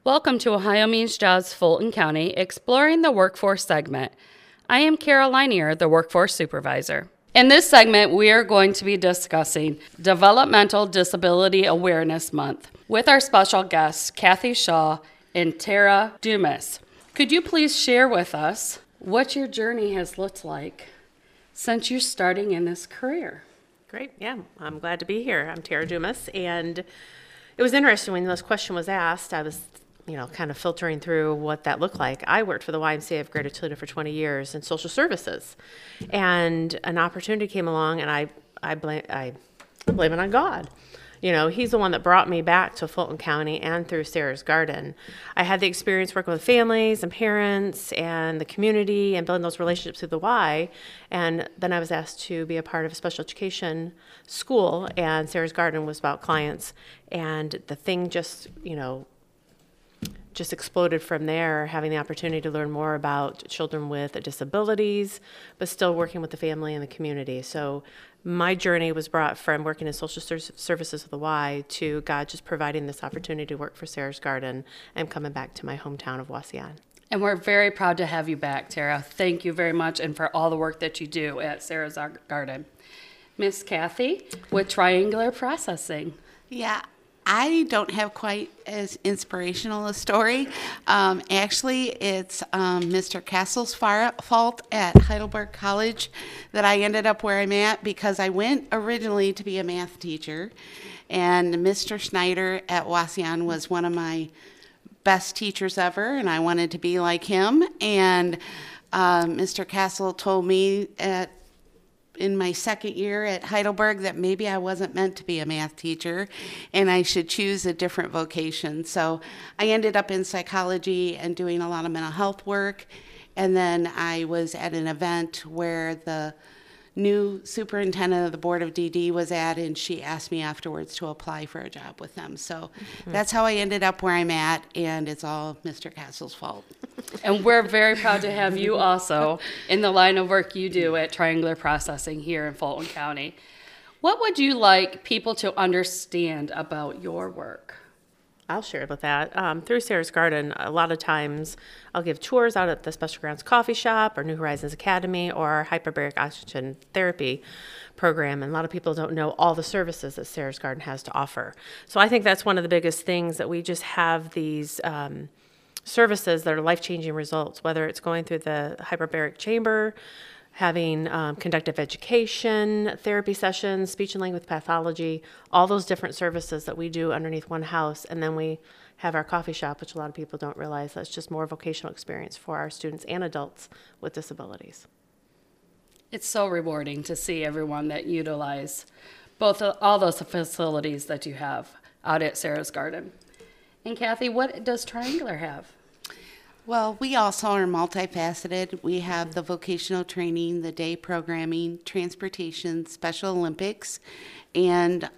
Welcome to Ohio Means Jobs Fulton County, exploring the workforce segment. I am Carol Linier, the workforce supervisor. In this segment, we are going to be discussing Developmental Disability Awareness Month with our special guests, Kathy Shaw and Tara Dumas. Could you please share with us what your journey has looked like since you're starting in this career? Great. Yeah, I'm glad to be here. I'm Tara Dumas, and it was interesting when this question was asked. I was, kind of filtering through what that looked like. I worked for the YMCA of Greater Toledo for 20 years in social services, and an opportunity came along, and I blame it on God. He's the one that brought me back to Fulton County and through Sarah's Garden. I had the experience working with families and parents and the community and building those relationships through the Y. And then I was asked to be a part of a special education school, and Sarah's Garden was about clients. And the thing just exploded from there, having the opportunity to learn more about children with disabilities, but still working with the family and the community. So my journey was brought from working in social services with the Y to God just providing this opportunity to work for Sarah's Garden and coming back to my hometown of Wauseon. And we're very proud to have you back, Tara. Thank you very much, and for all the work that you do at Sarah's Garden. Miss Kathy with Triangular Processing. Yeah, I don't have quite as inspirational a story. Actually, it's Mr. Castle's fault at Heidelberg College that I ended up where I'm at, because I went originally to be a math teacher, and Mr. Schneider at Wauseon was one of my best teachers ever, and I wanted to be like him. And Mr. Castle told me in my second year at Heidelberg that maybe I wasn't meant to be a math teacher and I should choose a different vocation. So I ended up in psychology and doing a lot of mental health work. And then I was at an event where the new superintendent of the Board of DD was at, and she asked me afterwards to apply for a job with them. So that's how I ended up where I'm at, and it's all Mr. Castle's fault. And we're very proud to have you also in the line of work you do at Triangular Processing here in Fulton County. What would you like people to understand about your work? I'll share with that. Through Sarah's Garden, a lot of times I'll give tours out at the Special Grounds Coffee Shop or New Horizons Academy or our hyperbaric oxygen therapy program. And a lot of people don't know all the services that Sarah's Garden has to offer. So I think that's one of the biggest things, that we just have these services that are life-changing results, whether it's going through the hyperbaric chamber, having conductive education, therapy sessions, speech and language pathology, all those different services that we do underneath one house. And then we have our coffee shop, which a lot of people don't realize that's just more vocational experience for our students and adults with disabilities. It's so rewarding to see everyone that utilize all those facilities that you have out at Sarah's Garden. And Kathy, what does Triangular have? Well, we also are multifaceted. We have the vocational training, the day programming, transportation, Special Olympics, and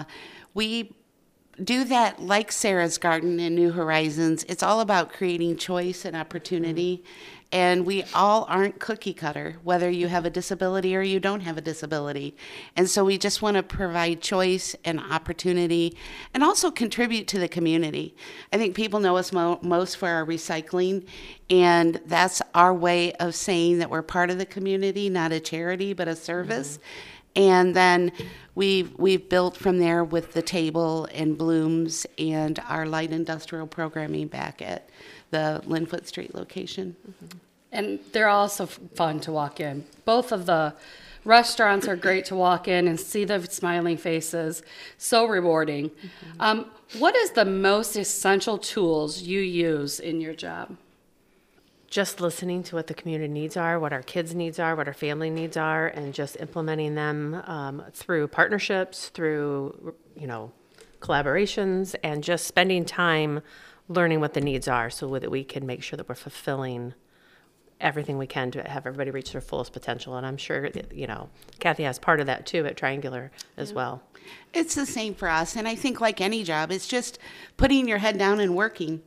we do that like Sarah's Garden and New Horizons. It's all about creating choice and opportunity, and we all aren't cookie cutter, whether you have a disability or you don't have a disability. And so we just want to provide choice and opportunity and also contribute to the community. I think people know us most for our recycling, and that's our way of saying that we're part of the community, not a charity, but a service. And then we've built from there with the table and Blooms and our light industrial programming back at the Linfoot Street location. And they're also fun to walk in. Both of the restaurants are great to walk in and see the smiling faces. So rewarding. What is the most essential tools you use in your job? Just listening to what the community needs are, what our kids' needs are, what our family needs are, and just implementing them through partnerships, through collaborations, and just spending time learning what the needs are so that we can make sure that we're fulfilling everything we can to have everybody reach their fullest potential. And I'm sure Kathy has part of that too at Triangular as well. It's the same for us. And I think like any job, it's just putting your head down and working.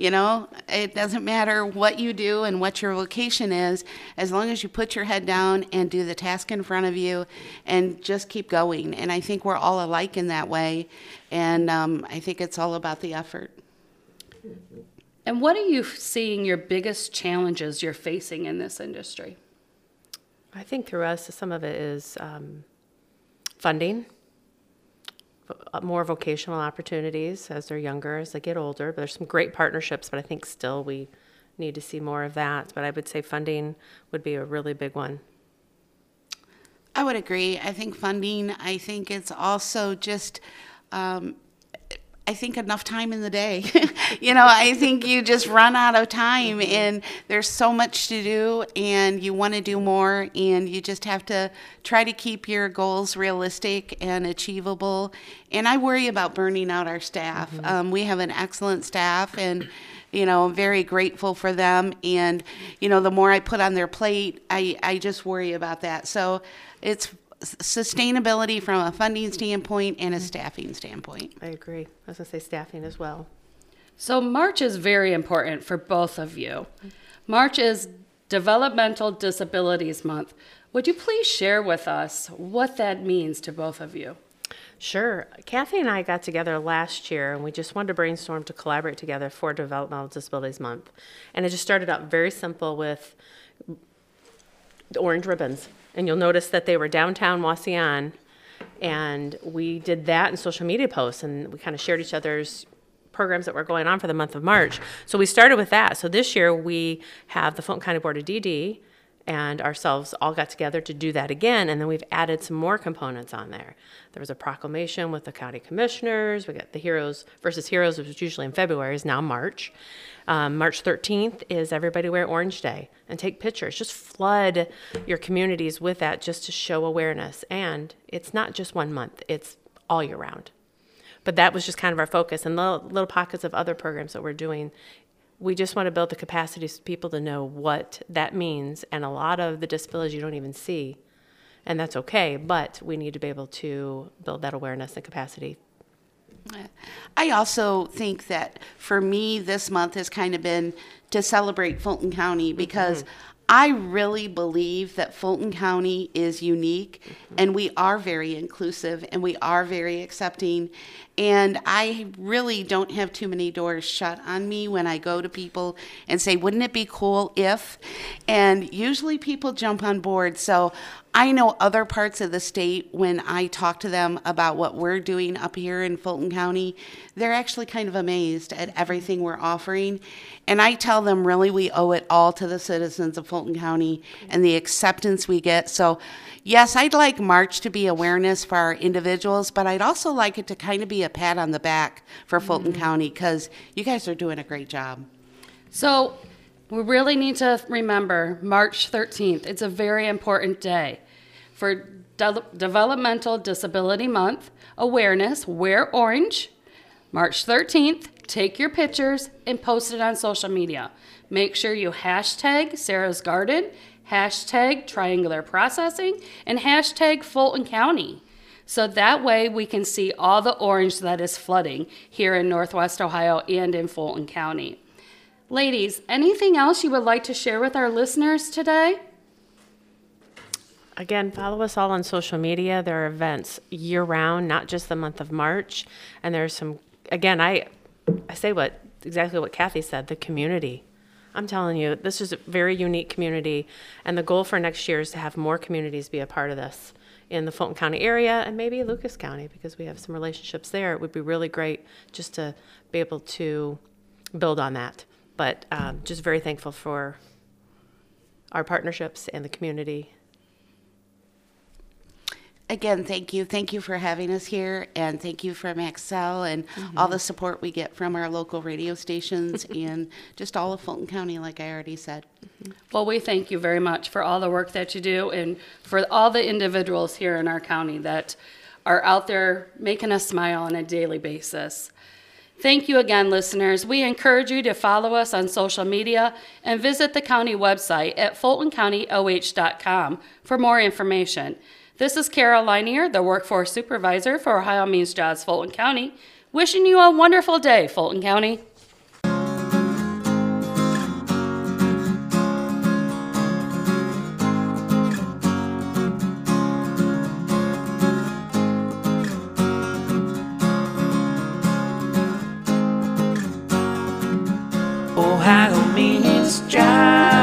It doesn't matter what you do and what your vocation is, as long as you put your head down and do the task in front of you and just keep going. And I think we're all alike in that way. And I think it's all about the effort. And what are you seeing your biggest challenges you're facing in this industry? I think through us, some of it is funding, more vocational opportunities as they're younger, as they get older. But there's some great partnerships, but I think still we need to see more of that. But I would say funding would be a really big one. I would agree. I think funding, I think it's also just, I think enough time in the day. I think you just run out of time and there's so much to do and you want to do more and you just have to try to keep your goals realistic and achievable. And I worry about burning out our staff. We have an excellent staff and I'm very grateful for them. And, the more I put on their plate, I just worry about that. So it's sustainability from a funding standpoint and a staffing standpoint. I agree. I was going to say staffing as well. So March is very important for both of you. March is Developmental Disabilities Month. Would you please share with us what that means to both of you? Sure. Kathy and I got together last year and we just wanted to brainstorm to collaborate together for Developmental Disabilities Month. And it just started out very simple with the orange ribbons. And you'll notice that they were downtown Wauseon, and we did that in social media posts, and we kind of shared each other's programs that were going on for the month of March. So we started with that. So this year we have the Fulton County Board of DD and ourselves all got together to do that again, and then we've added some more components on there. There was a proclamation with the county commissioners. We got the Heroes versus Heroes, which was usually in February, is now March. March 13th is Everybody Wear Orange Day, and take pictures. Just flood your communities with that just to show awareness. And it's not just 1 month, it's all year round. But that was just kind of our focus, and little pockets of other programs that we're doing. We just want to build the capacity for people to know what that means, and a lot of the disabilities you don't even see, and that's okay, but we need to be able to build that awareness and capacity. I also think that for me, this month has kind of been to celebrate Fulton County because I really believe that Fulton County is unique and we are very inclusive and we are very accepting. And I really don't have too many doors shut on me when I go to people and say, wouldn't it be cool if? And usually people jump on board. So I know other parts of the state, when I talk to them about what we're doing up here in Fulton County, they're actually kind of amazed at everything we're offering. And I tell them really we owe it all to the citizens of Fulton County and the acceptance we get. So yes, I'd like March to be awareness for our individuals, but I'd also like it to kind of be a pat on the back for Fulton County because you guys are doing a great job. So we really need to remember March 13th. It's a very important day for Developmental Disability Month awareness. Wear orange. March 13th, take your pictures and post it on social media. Make sure you hashtag Sarah's Garden, hashtag Triangular Processing, and hashtag Fulton County. So that way we can see all the orange that is flooding here in Northwest Ohio and in Fulton County. Ladies, anything else you would like to share with our listeners today? Again, follow us all on social media. There are events year-round, not just the month of March. And there's some, again, I say exactly what Kathy said, the community. I'm telling you, this is a very unique community. And the goal for next year is to have more communities be a part of this in the Fulton County area and maybe Lucas County because we have some relationships there. It would be really great just to be able to build on that. But just very thankful for our partnerships and the community. Again, thank you. Thank you for having us here, and thank you for Maxell and all the support we get from our local radio stations and just all of Fulton County, like I already said. Well, we thank you very much for all the work that you do and for all the individuals here in our county that are out there making us smile on a daily basis. Thank you again, listeners. We encourage you to follow us on social media and visit the county website at fultoncountyoh.com for more information. This is Carol Linier, the Workforce Supervisor for Ohio Means Jobs Fulton County, wishing you a wonderful day, Fulton County. Ohio meets Jive.